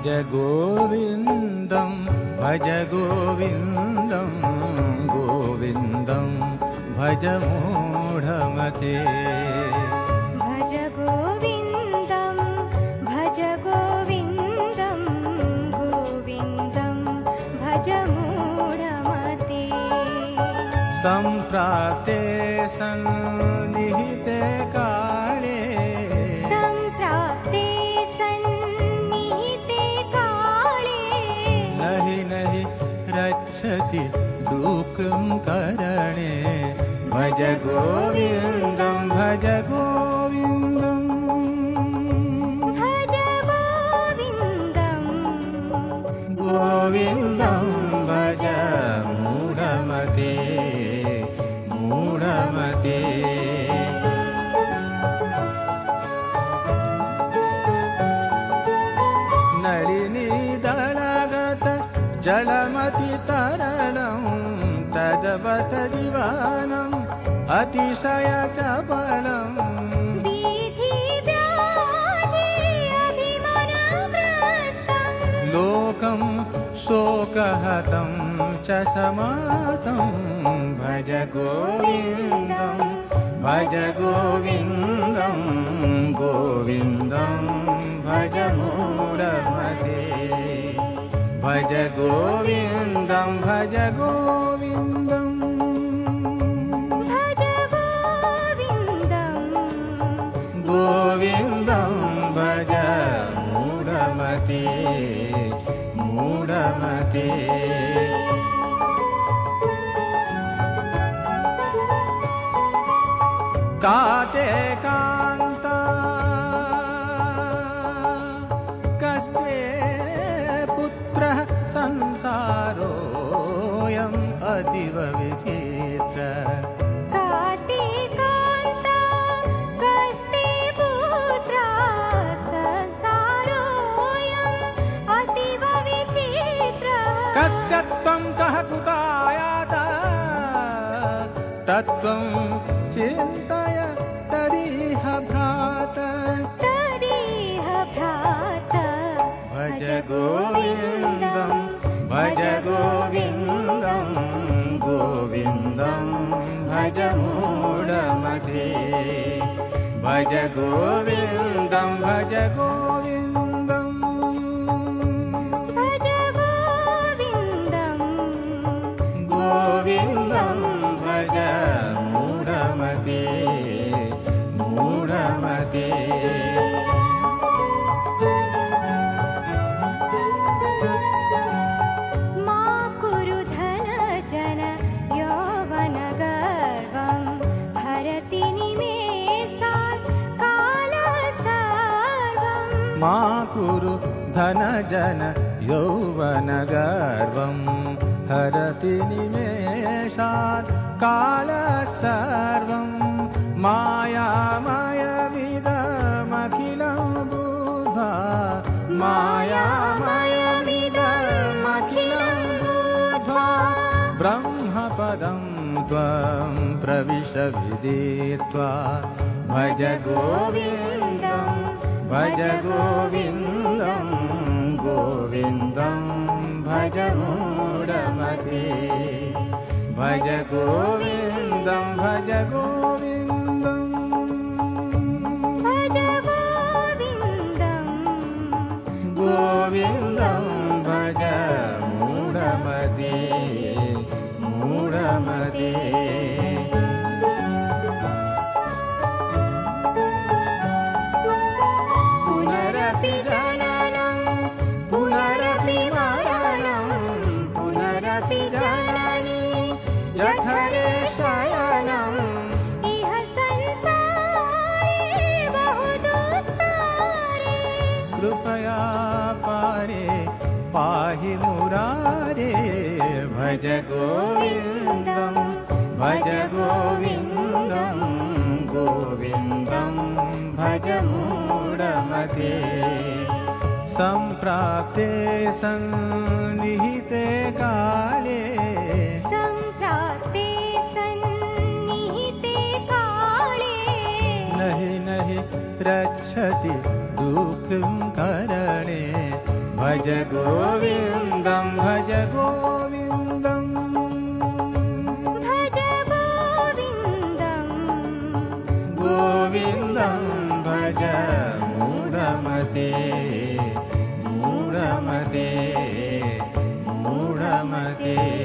भज गोविन्दं भज गोविन्दं गोविन्दं भज मूढमते भज गोविन्दं भज गोविन्दं गोविन्दं भज मूढमते सम्प्राप्ते सन्निहिते काले सम्प्राप्ते सन्निहिते काले नहि नहि रक्षति दुःखं करणे भज गोविन्दं भज गोविन्दं भज गोविन्दं गोविन्दं भज मूढमते मूढमते नलिनीदलगत जलमति तरलं तदवत दिवानम् अतिशय चपलम् लोकं शोकहतं च समातं भज गोविन्दं भज गोविन्दं गोविन्दं भज मूढमते भज गोविन्दं भज गोविन्दं भज गोविन्दं गोविन्दं भज मूढमते मूढमते काते कान्ता कस्ते पुत्रः संसारोऽयम् अतीव विचित्र काते कान्ता कस्ते पुत्रः संसारोऽयम् अतीव विचित्र कस्य त्वं कः कुतायाता तत्त्वं चिन्तय तदिह भ्रात तदिह भ्रात भज गोविन्दं भज गोविन्दं गोविन्दं भज मूढमते भज गोविन्दं भज गोविन्दं भज गोविन्दं गोविन्दं भज मूढमते मूढमते मा कुरु धन जन यौवन गर्वं हरति निमेषात् कालः सर्वं मा कुरु धन जन यौवन गर्वं हरति निमेषात् कालः सर्वं मायामयमिदमखिलं बुद्ध्वा मायामयमिदमखिलं बुद्ध्वा ब्रह्मपदं त्वं प्रविश विदित्वा भज गोविन्दं भज गोविन्दं गोविन्दं भज मूढमते भज गोविन्दं भज गोविन्दं भज गोविन्दं गोविन्दं भज मूढमते मूढमते पुनरपि जननं पुनरपि मरणं पुनरपि जननी जठरे शयनम् इह संसारे बहुदुस्तारे कृपया पारे पाहि मुरारे भज गोविन्दं भज गोविन्दं गोविन्दं भज मूढमते सम्प्राप्ते सन्निहिते काले सम्प्राप्ते सन्निहिते काले नहि नहि रक्षति दुःखं करणे भज भज गोविन्दं भज गोविन्दम् भज गोविन्दं गोविन्दं भज मूढमते मूढमते मूढमते